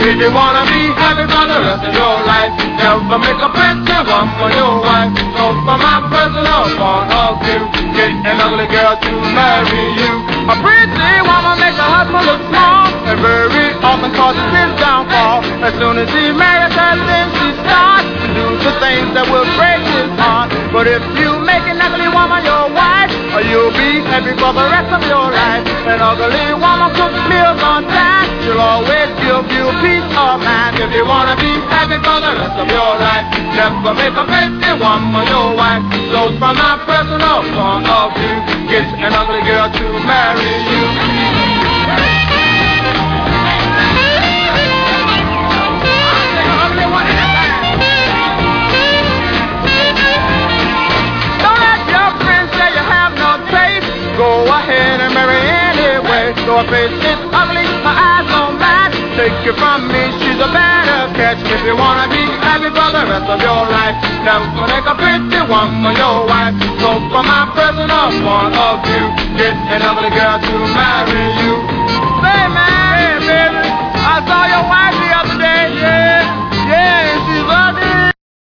If you wanna be happy for the rest of your life, never make a pretty woman your wife. So from my personal point of view, get an ugly girl to marry you. A pretty woman makes a husband look small, and very often causes his downfall. As soon as he marries her, then she starts to do the things that will break his heart. But if you make an ugly woman your wife, you'll be happy for the rest of your life. An ugly woman cooks meals on time, she'll always give you peace of mind. If you wanna be happy for the rest of your life, never make a pretty woman your wife. So from my personal point of view, get an ugly girl to marry you. Don't let your friends say you have no taste. Go ahead and marry anyway. So if it's ugly, her eyes don't match. Take it from me, she's a better catch. If you wanna be happy for the rest of your life, never make a pretty woman your wife. So from my personal point of view, get an ugly girl to marry.